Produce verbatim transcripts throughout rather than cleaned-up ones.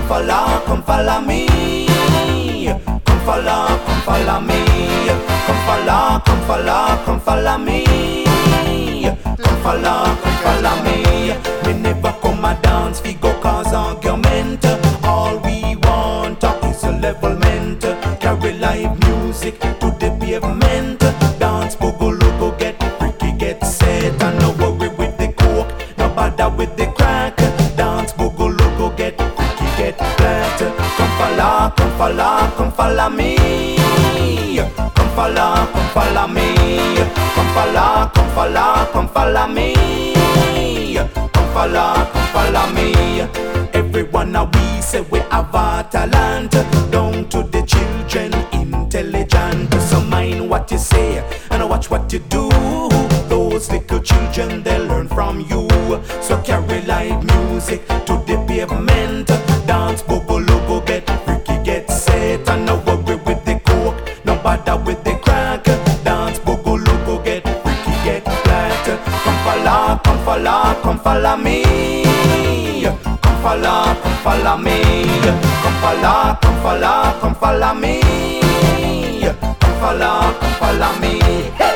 follow, come follow me. Come follow, come follow me. Come follow, come follow, come follow me. Come follow, come follow me. Me never come a dance, we go cause argument. All we want is a levelment. Carry live music to the pavement. Dance, boogaloo, get freaky, get set. And no worry with the coke, no bother with the crack. Dance, boogaloo, get freaky, get flat. Come follow, come follow, come follow me. Come follow, come follow me. Come follow, come follow, come follow me. Come follow, come follow me. Everyone now we say we have a talent. Down to the children intelligent. So mind what you say and watch what you do. Those little children they learn from you. So carry live music to the pavement. Dance, boogaloo, get freaky, get set. And no worry with the coke, no bother with the crack. Dance, boogaloo, get freaky, get flat. Come follow, come follow, come follow me. Come follow, come follow me. Come follow, come follow, come follow me. Come follow, come follow me. Hey!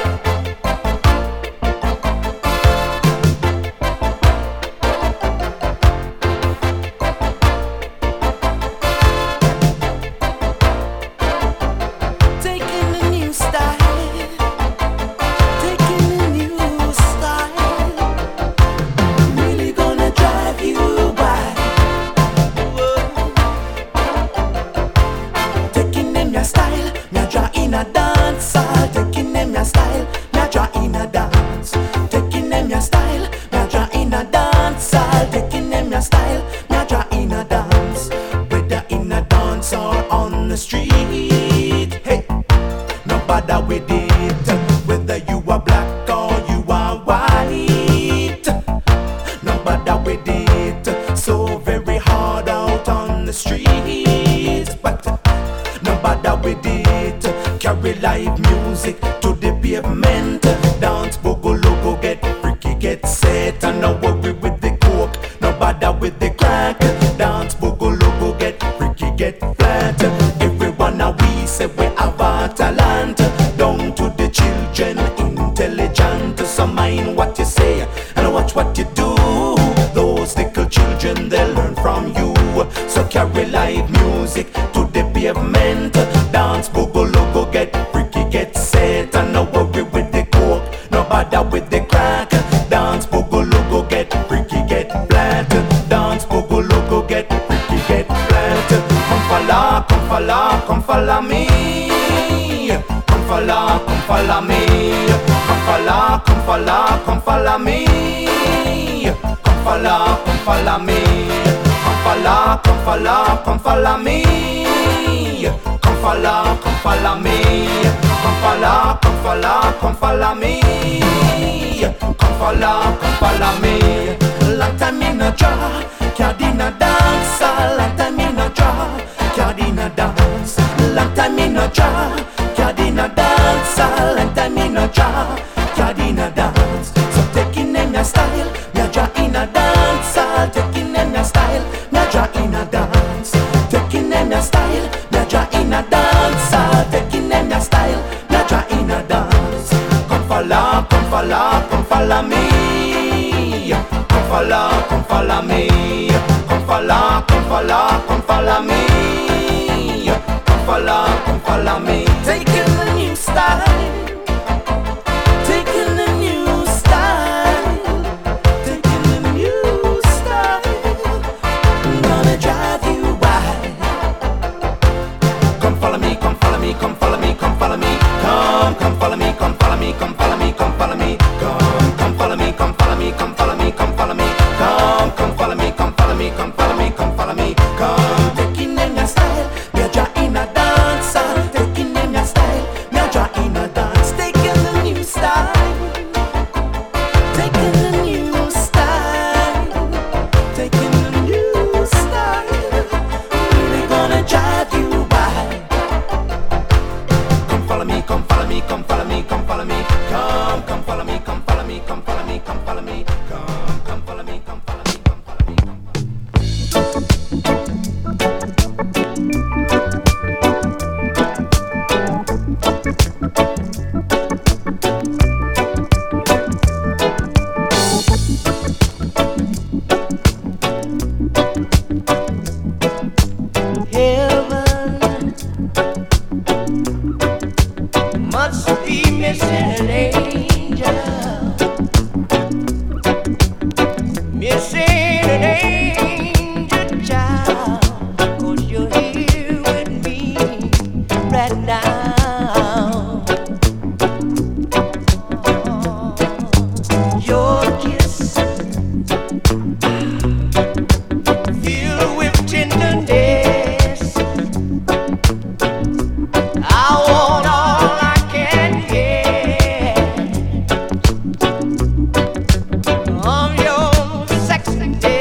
With it, whether you are black or you are white, no bother with it. So very hard out on the street, but no bother with it. Carry live music to the pavement. Dance, boogaloo, get freaky, get set. And no worry with the coke, no bother with the crack. Dance, boogaloo, get freaky, get flat. Everyone now we say we have a talent. Down to the children intelligent. So mind what you say and watch what you do. Those little children they learn from you. So carry live music to the pavement. Dance, boogaloo, get freaky, get set. And no worry with the coke, no bother with the crack. Dance, boogaloo, get freaky, get flat. Dance, boogaloo, get freaky, get flat. Come follow, come follow, come follow me. Come follow, come follow me. Come follow, come follow, come follow me. Come follow, come follow me. Come follow, come follow, come follow me. Come follow, come follow me. Come follow, come follow, come follow me. Come follow, come follow me. Long time in a draw, can't in a dance. Long time in a draw, can't in a dance. Long time in a draw. Cadina dance, long time in a jar, Cadina dance. So taking in your style, me a draw in a dance. Taking in your style, me a draw in a dance. Taking in your style, me a draw in a dance. Taking in your style, me a draw in a dance. Come follow, come follow, come follow me. Come follow, come follow me. Come follow, come follow, come follow me. Come follow, come follow me. Taking the new style, taking the new style, taking the new style. I'm gonna drive you wild. Come follow me, come follow me, come follow me, come follow me. Come, come follow me, come follow me, come follow me, come follow me. Come, come follow me, come follow me, come follow me, come follow me. Come, come follow me, come follow me, come follow me, come follow me. Come. Of your sexy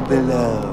below.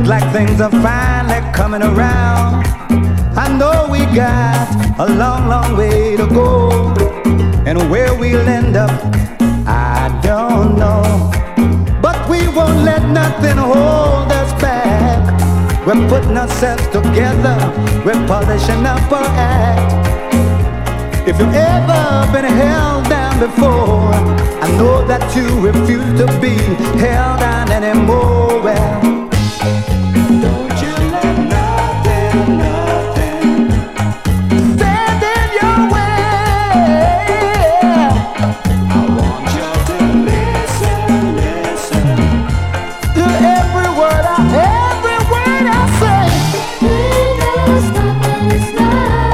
like things are finally coming around. I know we got a long, long way to go, and where we'll end up, I don't know. But we won't let nothing hold us back. We're putting ourselves together, we're polishing up our act. If you've ever been held down before, I know that you refuse to be held down anymore. Well, don't you let nothing, nothing stand in your way. I want you to listen, listen to every word I, every word I say. Ain't no stopping us now.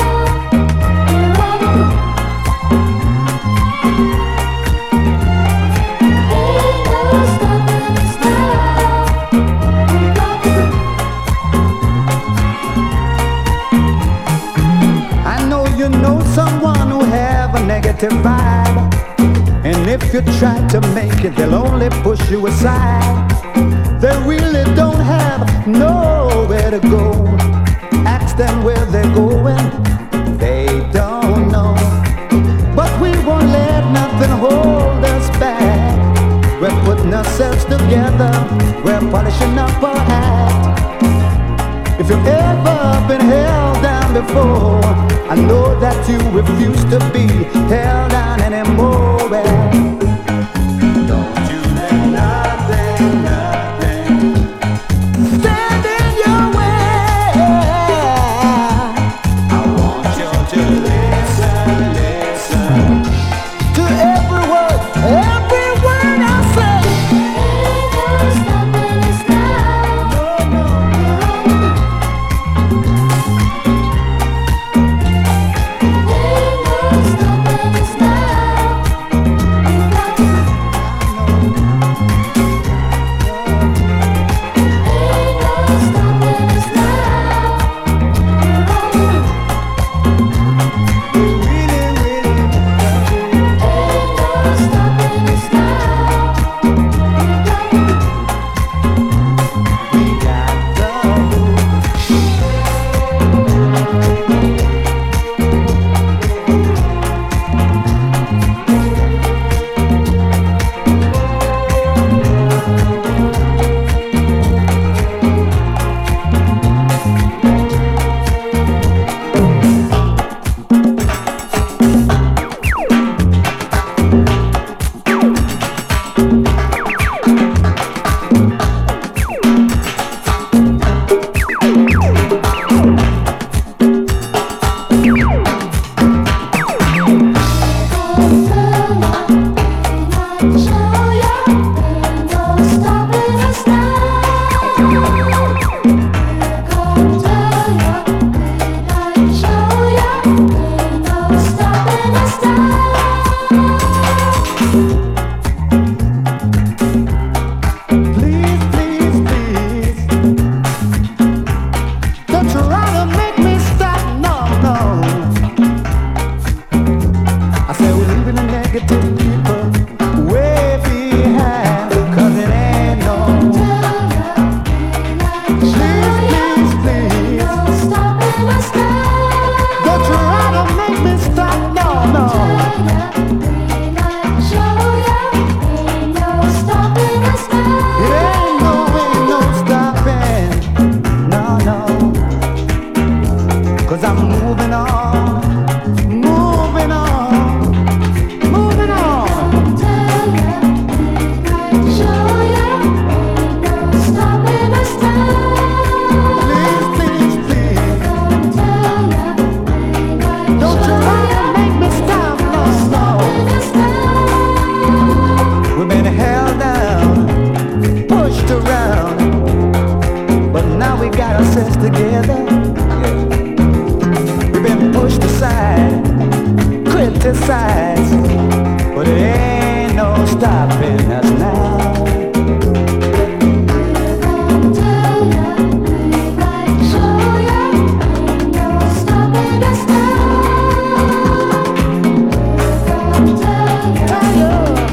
Someone who have a negative vibe, and if you try to make it, they'll only push you aside. They really don't have nowhere to go. Ask them where they're going, they don't know. But we won't let nothing hold us back. We're putting ourselves together, we're polishing up our act. If you've ever been held down before, I know that you refuse to be held down anymore. Well, don't you let nothing, nothing stand in your way. I want you to listen, listen to every word, every word I say. Ain't no stopping us now.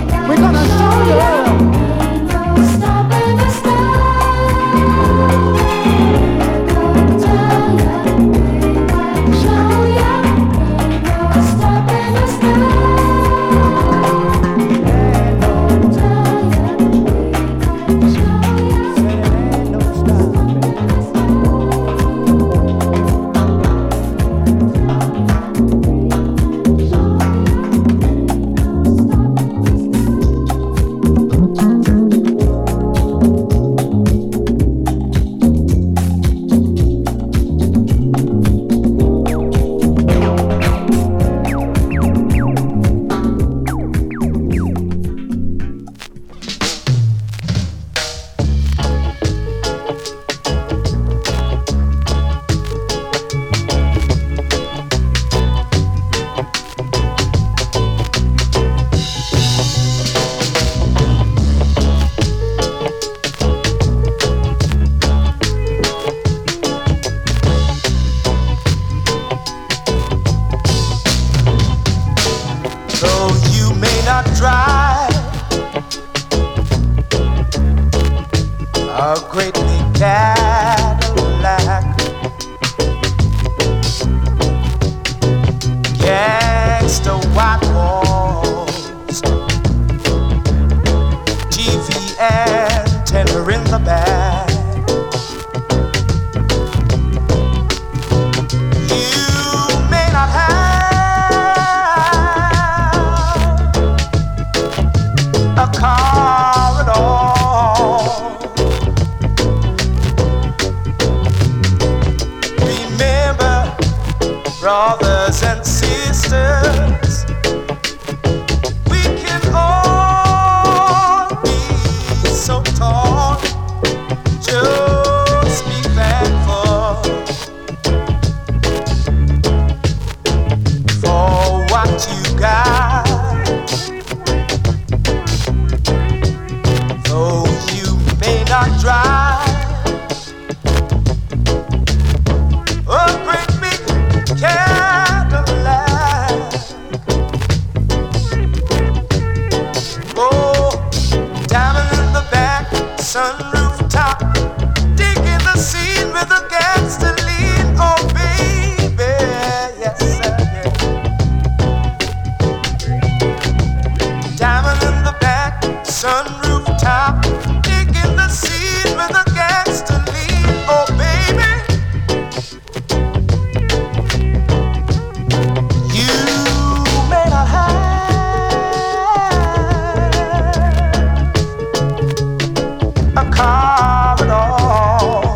We're gonna show you. brothers and sisters, we can all be so tall. Just be thankful for what you got. Though you may not drive a great big Cadillac, oh, down in the back, sunroof top, digging the scene with a gasoline, oh baby, yes sir, yeah. Diamond in the back, sunroof top, digging the scene with a gasoline, oh baby. You may not have a car at all,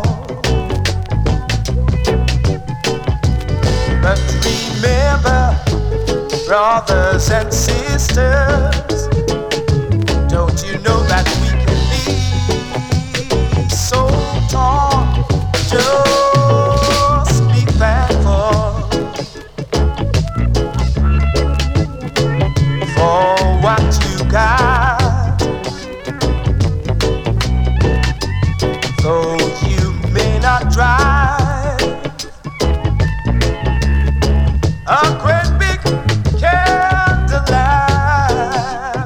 but remember, brothers and sisters, don't you know that we can be so tall? Just be thankful for what you got. Though you may not drive a great big Cadillac,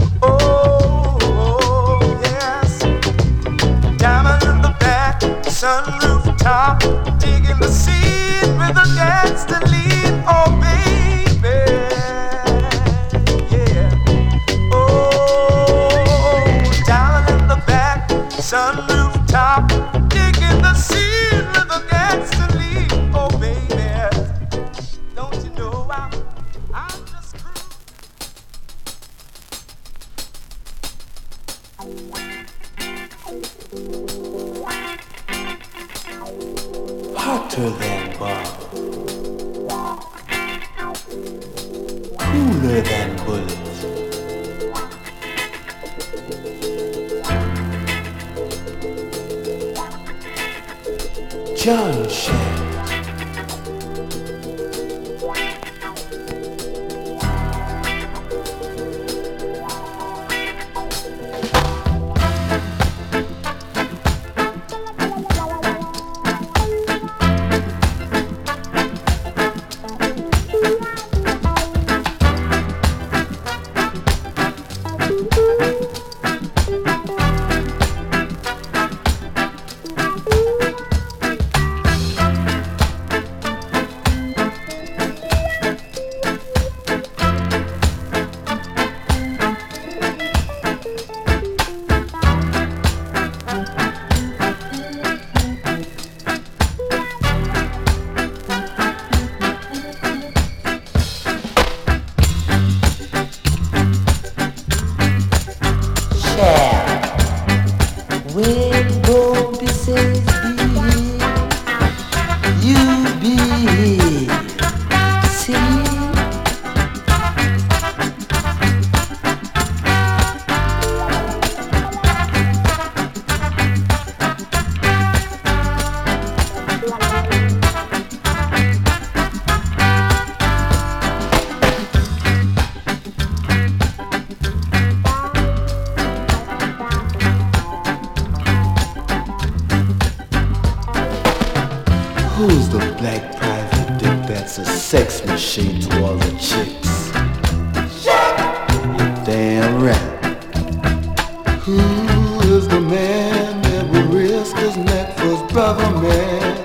oh yes, diamond in the back, sunroof top, digging the scene with a gasoline, oh baby, yeah, oh, diamond in the back, sunroof top, digging the scene with a gasoline, oh baby, don't you know I'm, I'm just cruising. Hotter than bomb, cooler than bullets, John Shanks. Who's the black private dick that's a sex machine to all the chicks? You're damn right. Who is the man that would risk his neck for his brother, man?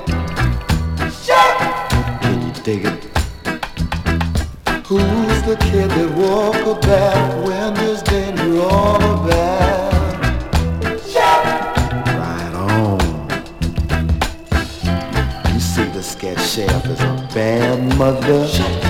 Can you dig it? Who's the kid that walk about when there's danger all about? Right on. You see the sketch chef is a bad mother.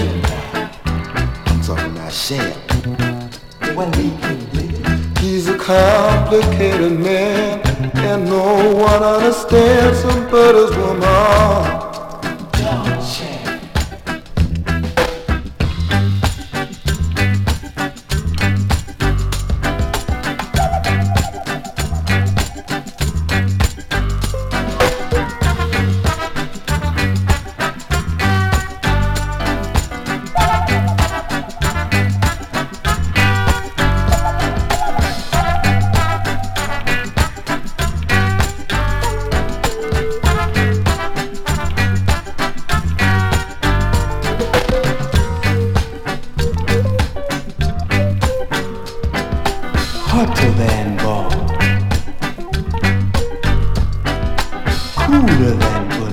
I'm talking about chef. When he can dig it. He's a complicated man, and no one understands him but his woman. cooler than bullets.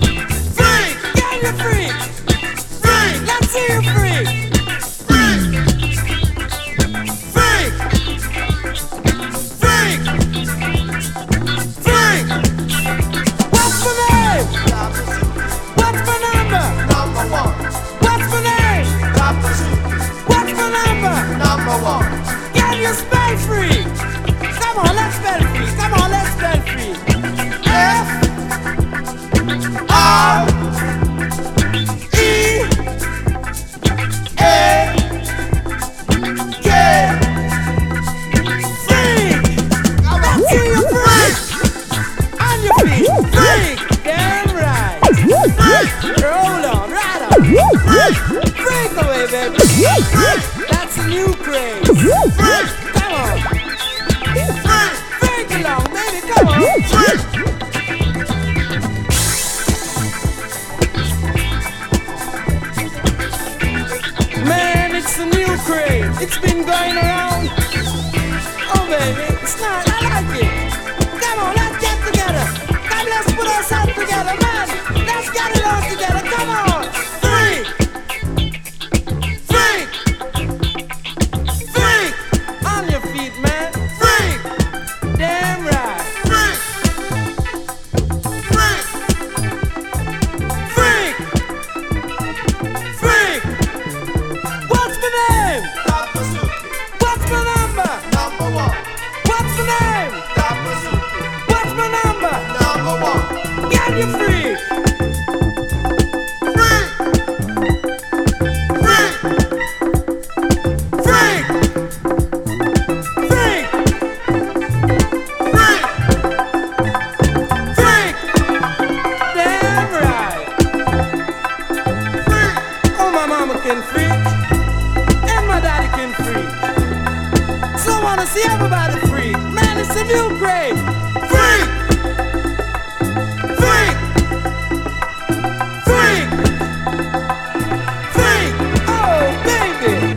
Freak! Let's see you freak! Freak! number? Number one. Can you spell free? Come on, let's spell free. Come on, let's spell free. F R E A K. Freak. Let's see you freak. On your feet. Freak. Damn right. Freak. Roll on, right on. Freak. Freak away, baby. Freak. That's a new craze. Freak. Come on. Freak. Freak along, baby. Come on. Freak. Man, it's a new craze. It's been going around. Oh, baby, it's not. I like it. Come on, let's get together. Come, let's put ourselves together, man. Let's get it all together. Come on. Freak. Freak. Freak. On your feet, man. Freak. Damn right. Freak. Freak. Freak. Freak. What's my name? Papa Suki. What's my number? Number one. What's my name? Papa Suki. What's my number? Number one. Can you freak? Freak. Freak. Freak. Freak. Freak. Freak. Damn right. Freak. Oh, my mama can freak. And my daddy can freak. So I wanna see everybody freak. Man, it's a new grade. Freak. Freak. Freak. Freak. Oh, baby.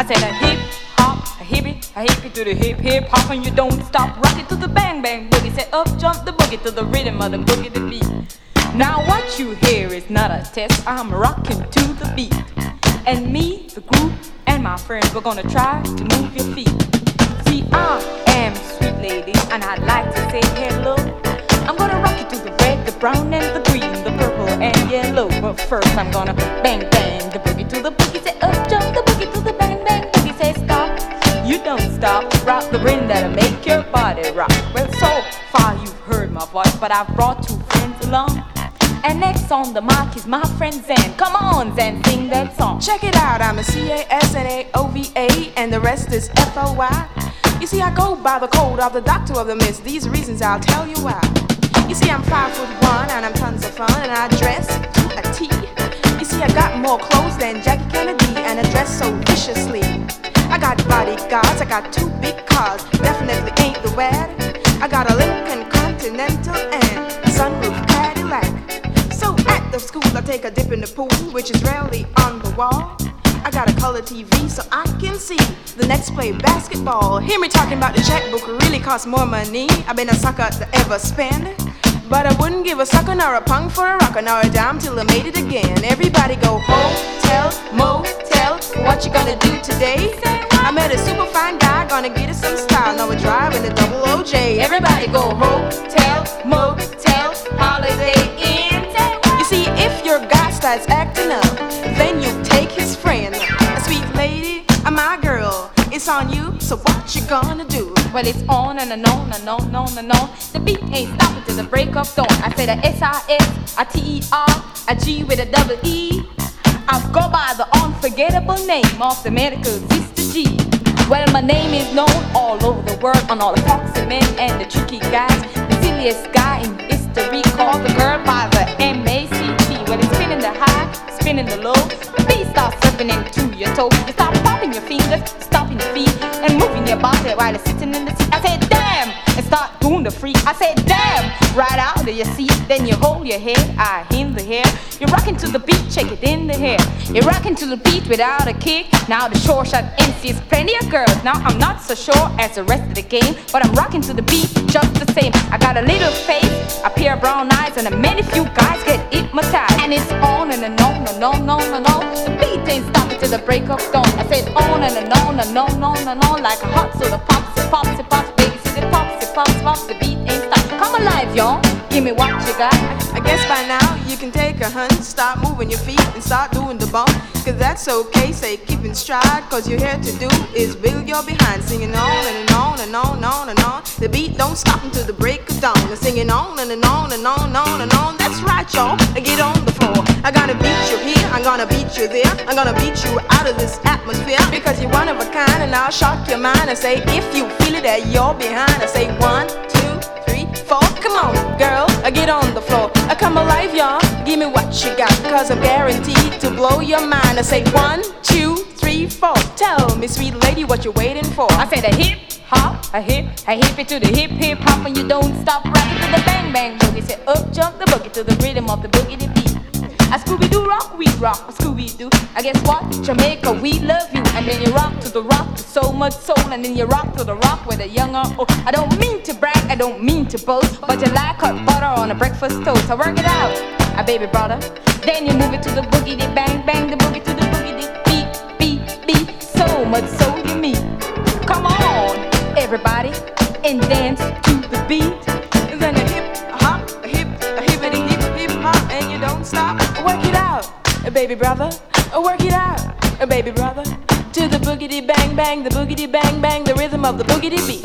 said a hip hop, a hippie, a hippie to the hip hip hop, and you don't stop. Rock it to the bang bang boogie. Say up jump the boogie to the rhythm of the boogie the beat. Now what you hear is not a test. I'm rocking to the beat, and me, the group, and my friends, we're gonna try to move your feet. See, I am sweet lady, and I'd like to say hello. I'm gonna rock it to the red, the brown, and the green, the purple, and yellow. But first I'm gonna bang bang the boogie to the boogie. Say up jump the boogie to the bang bang boogie. Say stop, you don't stop. Rock the rhythm that'll make your body rock. Well, so far you've heard my voice, but I've brought two friends along. And next on the mic is my friend Zan. Come on, Zan, sing that song. Check it out, I'm a C A S N A O V A, and the rest is F O Y. You see, I go by the code of the doctor of the mist. These reasons I'll tell you why. You see, I'm five foot one, and I'm tons of fun, and I dress to a T. You see, I got more clothes than Jackie Kennedy, and I dress so viciously. I got bodyguards, I got two big cars, definitely ain't the wad. I got a Lincoln Continental and a sunroof Cadillac. So at the school I take a dip in the pool, which is rarely on the wall. I got a color T V so I can see the next play basketball. Hear me talking about the checkbook really costs more money. I've been a sucker to ever spend, but I wouldn't give a sucker nor a punk for a rocker nor a dime till I made it again. Everybody go hotel, motel, what you gonna do today? I met a super fine guy, gonna get us some style. Now we're driving the double O J. Everybody go hotel, motel, holiday inn. You see, if your guy starts acting up, then you take his friend. A sweet lady, a my girl, it's on you, so what you gonna do? Well, it's on and on and on and on and on. The beat ain't stopping till the break of dawn. I said a S I S, a T E R, a G with a double E. I go by the unforgettable name of the medical Sister G. Well, my name is known all over the world on all the foxy men and the tricky guys. The silliest guy in history called the girl by the M A C T. Well, it's spinning the high, spinning the low. The beat starts surfing into your toe. You start popping your fingers, stomping your feet, and moving your body while you're sitting in the seat. I said, damn, and start doing the freak. I said, damn, right out of your seat. Then you hold your head, I in the hair. You're rocking to the beat, shake it in the hair. You're rocking to the beat without a kick. Now the short shot M C is plenty of girls. Now I'm not so sure as the rest of the game, but I'm rocking to the beat just the same. I got a little face, a pair of brown eyes, and a many few guys get hypnotized. And it's on and on and on and on and on. The beat ain't stopping till the break of dawn. I said on and on and on and on and on like a hot soda pops, it pops, it pops, baby, see it pops, it pops, pops. The beat ain't stopping. Come alive, y'all. Give me what you got. I guess by now you can take a hunch, start moving your feet and start doing the bump. Cause that's okay, say keep in stride. Cause you're here to do is wiggle your behind. Singing on and on and on and on and on. The beat don't stop until the break of dawn. They're singing on and on and on and on and on. That's right, y'all, get on the floor. I'm gonna beat you here, I'm gonna beat you there. I'm gonna beat you out of this atmosphere. Because you're one of a kind and I'll shock your mind. I say if you feel it that you're behind. I say one, two, three, four. Come on, girl, get on the floor. I come alive, y'all, give me what you got. Cause I'm guaranteed to blow your mind. I say one, two, three, four. Tell me, sweet lady, what you're waiting for. I said a hip hop, a hip, a hip it to the hip hip hop, and you don't stop rocking to the bang bang boogie. Say up jump the boogie to the rhythm of the boogie the beat. A Scooby Doo rock, we rock, a Scooby Doo. I guess what? Jamaica, we love you. And then you rock to the rock with so much soul, and then you rock to the rock with a young or old. I don't mean to brag, I don't mean to boast, but you like hot butter on a breakfast toast. So work it out, a baby brother. Then you move it to the boogie, the bang bang, the boogie to the boogie, the beat, beat, beat. So much soul you meet. Come on, everybody, and dance to the beat. Then a hip, a hop, a hip, a hippity hip, hip hop, and you don't stop. Work it out, a baby brother. Work it out, a baby brother. To the boogity bang bang, the boogity bang bang, the rhythm of the boogity beat.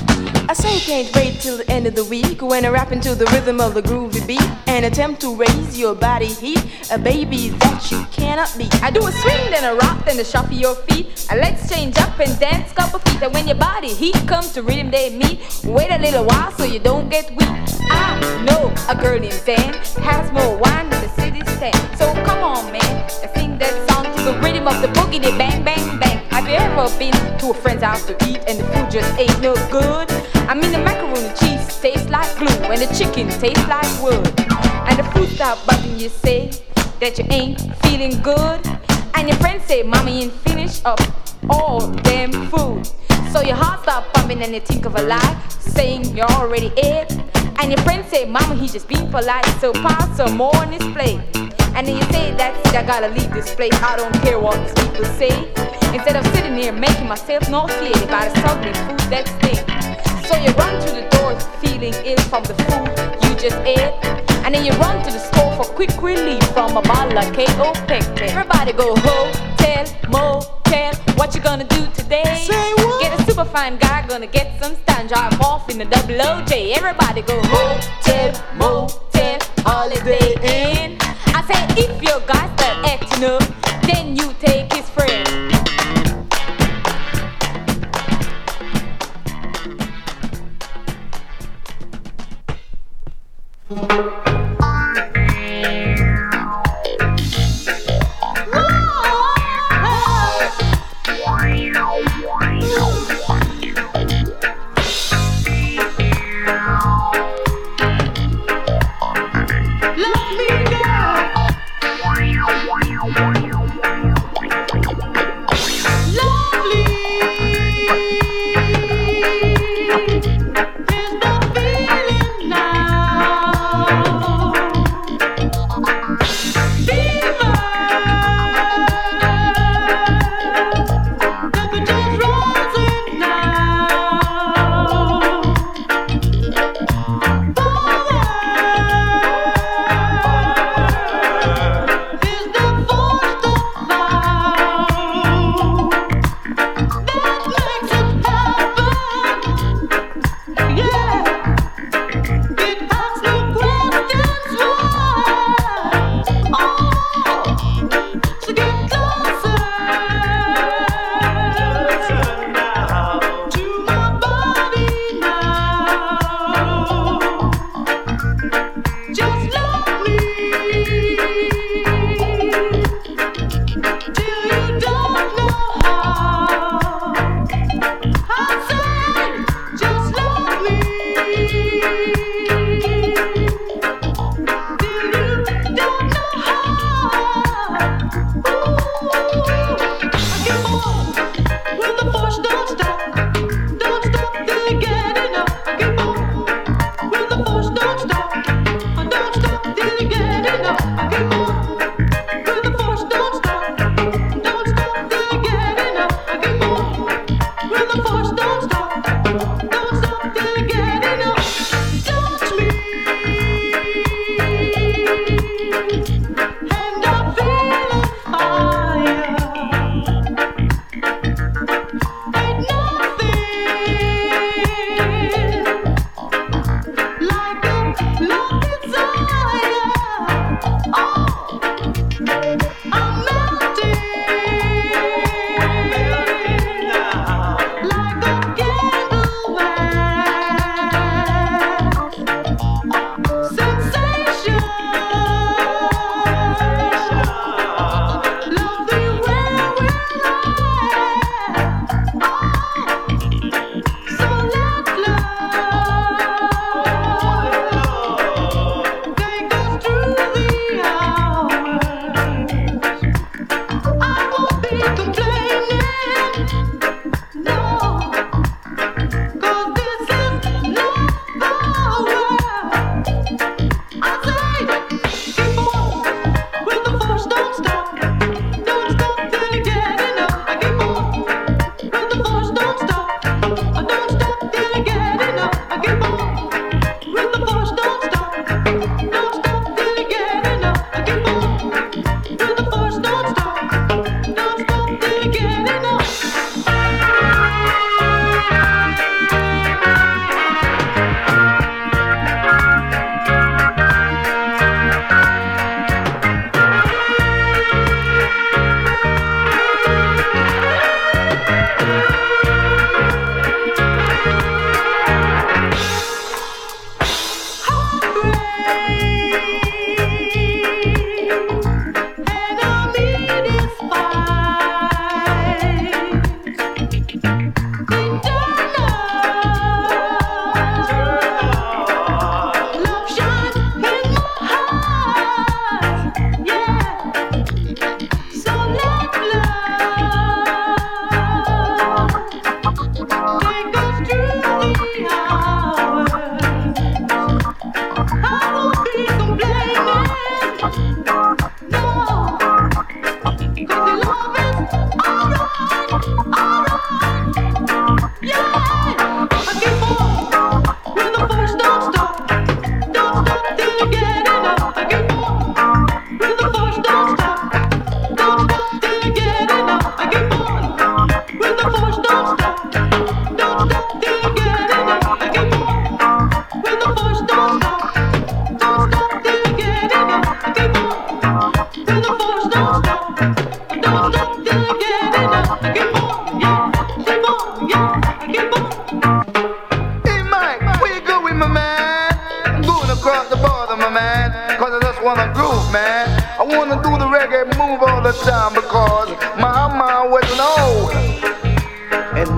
I say can't wait till the end of the week when I rap into the rhythm of the groovy beat and attempt to raise your body heat, a baby that you cannot beat. I do a swing, then a rock, then a shuffle your feet. And let's change up and dance couple feet. And when your body heat comes to rhythm they meet, wait a little while so you don't get weak. I know a girl named Van has more wine than the city stand. So come on, man, and sing that song to the rhythm of the boogie, the bang bang bang. Have you ever been to a friend's house to eat and the food just ain't no good? I mean the macaroni and cheese tastes like glue and the chicken tastes like wood. And the food stop bugging you say that you ain't feeling good. And your friends say mommy ain't finished up all them food. So your heart start pumping and you think of a lie, saying you're already it. And your friend say, mama, he just being polite, so pass some more on his plate. And then you say, that's it, I gotta leave this place, I don't care what these people say. Instead of sitting here making myself nauseated by the ugly food that stinks. So you run to the door feeling ill from the food you just ate. And then you run to the store for quick relief from a bottle of K O Pectin. Everybody go hotel, motel, what you gonna do today? Say what? Get a super fine guy, gonna get some stand, drive off in the double O J. Everybody go hotel, motel, holiday inn. I say if your guy start acting up, then you take his friend.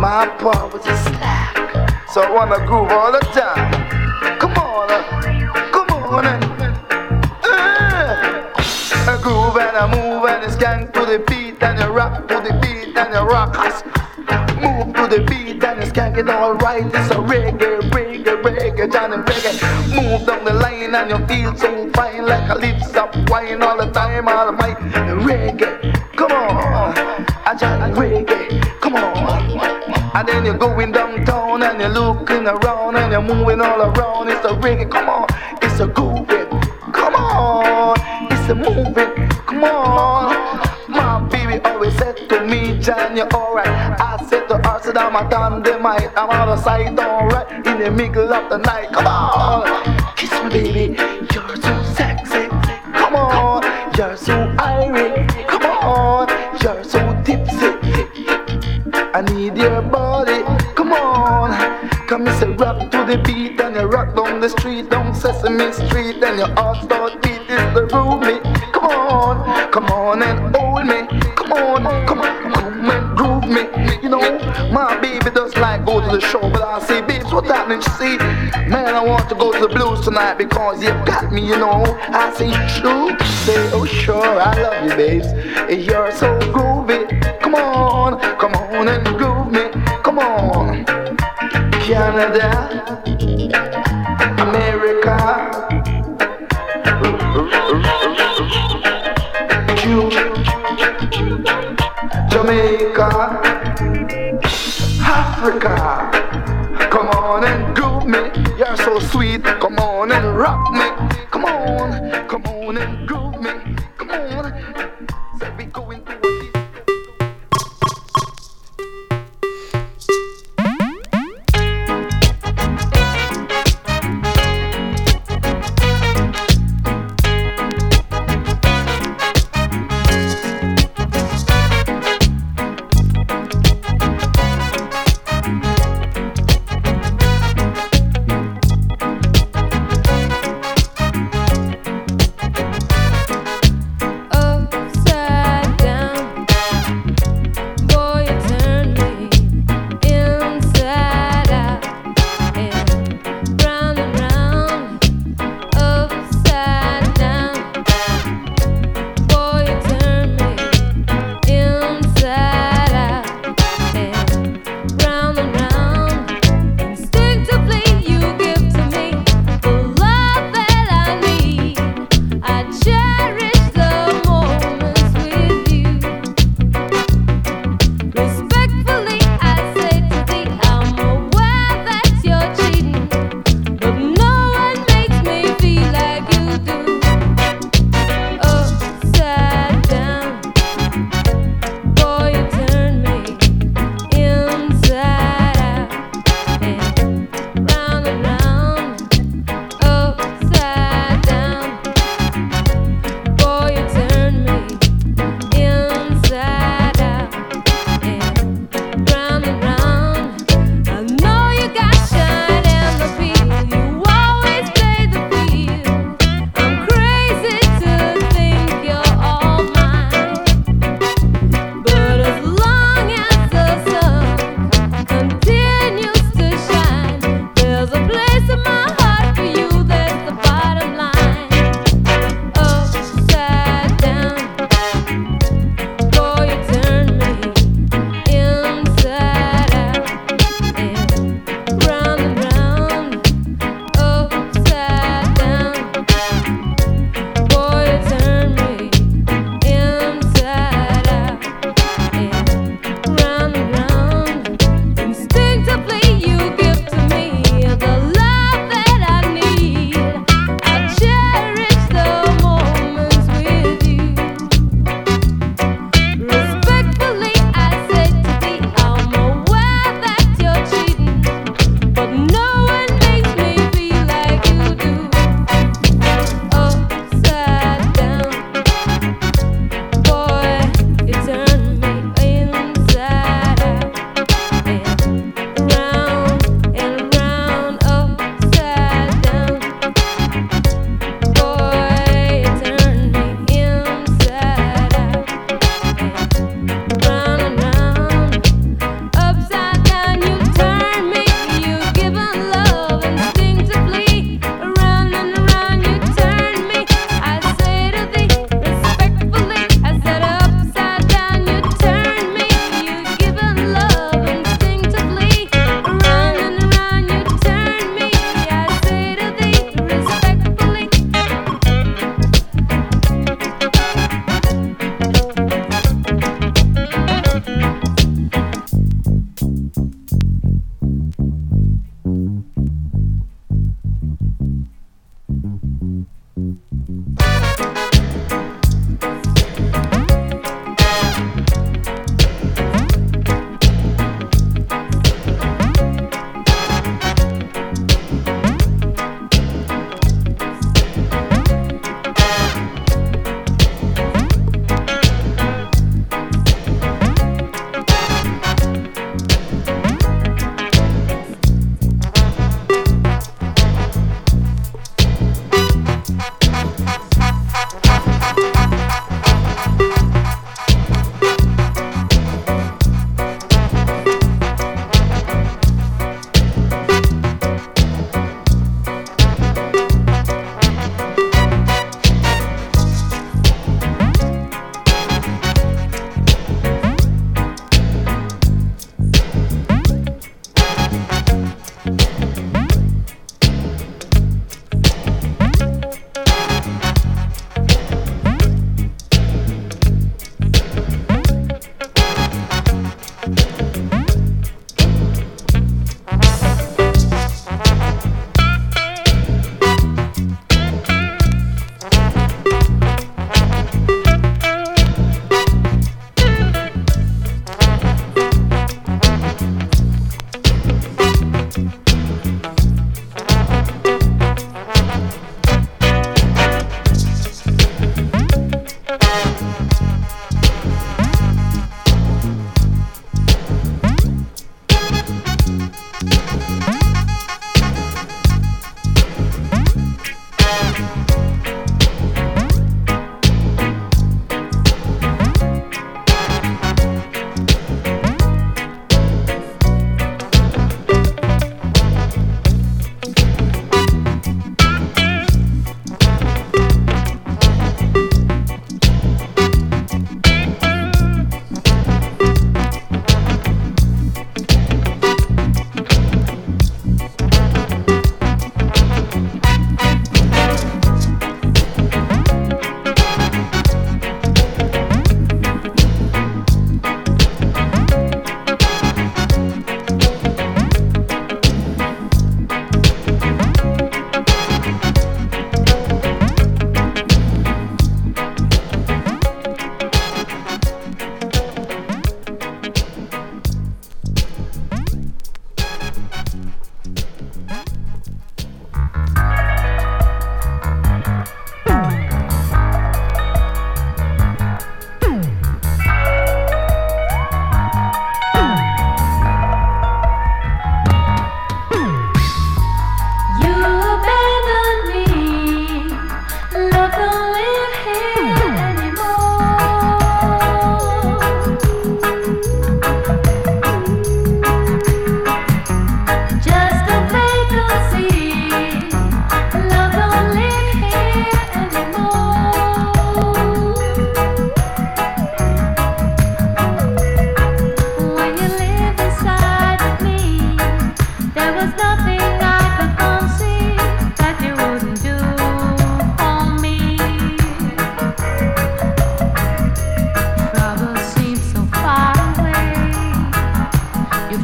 my part was a slack. So I wanna groove all the time. Come on, uh, come on and uh, I groove and I move and I skank to the beat and I rock to the beat and I rock us. Move to the beat and I skank it all right. It's a reggae, reggae, reggae, Johnny reggae. Move down the line and you feel so fine like a lips up wine all the time. All of my reggae, come on, I Johnny reggae, come on. And then you're going downtown and you're looking around and you're moving all around. It's a reggae, come on, it's a grooving, come on, it's a moving, come on. My baby always said to me, John, you're alright. I said to her, sit down, my dynamite. I'm out of sight, alright, in the middle of the night. Come on, kiss me, baby, you're so sexy. Come on, you're so irate. Come on, you're so tipsy. I need your body, come on. Come and say rock to the beat and you rock down the street, down Sesame Street, and your heart start beat is the room me. Come on, come on and hold me. Come on, come on, come and groove me. You know, my baby does like go to the show, but I say, babes, what's happening? She say, man, I want to go to the blues tonight because you got me, you know. I say, true. Say, oh sure, I love you, babes. You're so groovy. Come on, come on and groove me. Come on. Canada, America, Cuba, Jamaica, Africa. Come on and groove me. You're so sweet. Come on and rock me. Come on, come on and groove me. Come on. So we going to a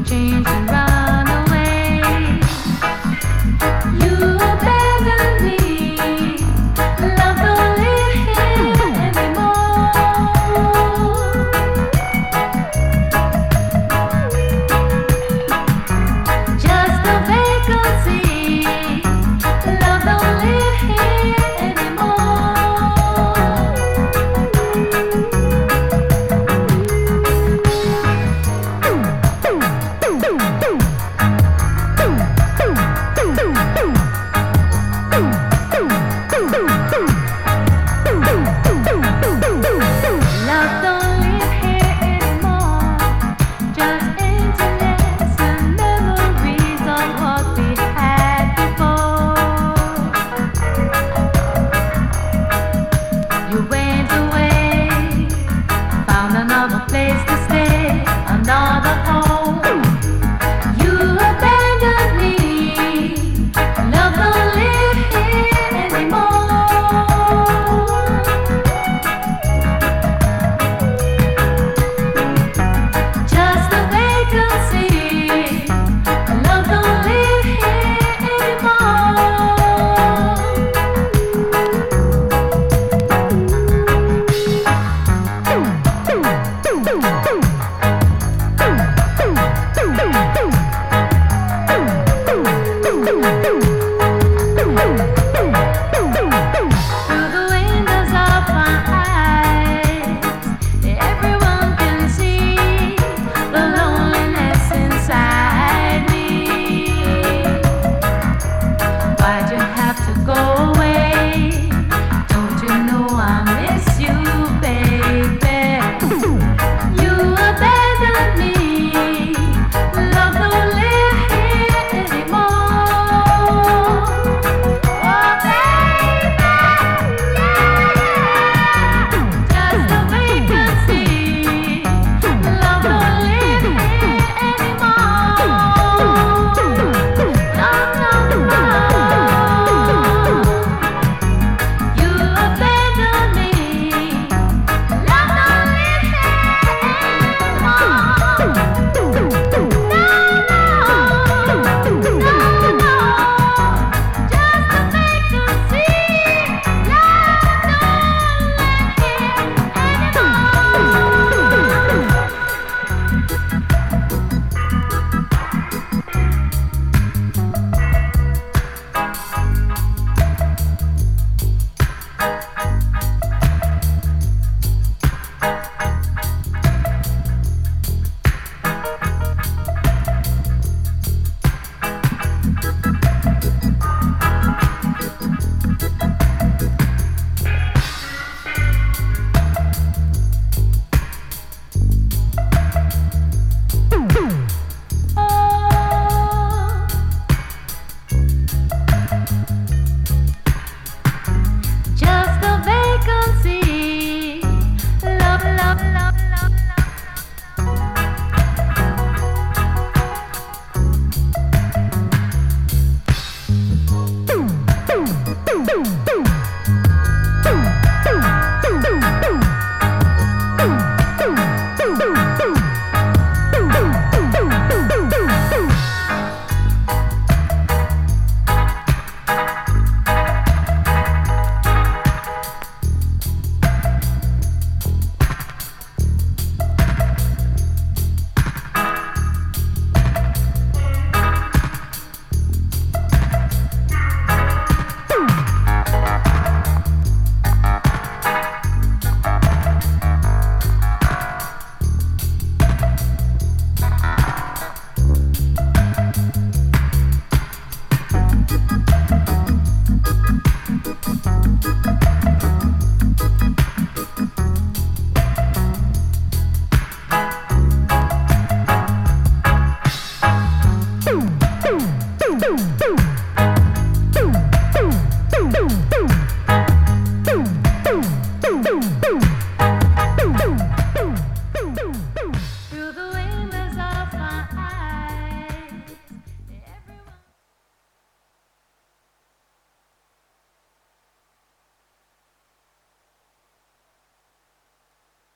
changing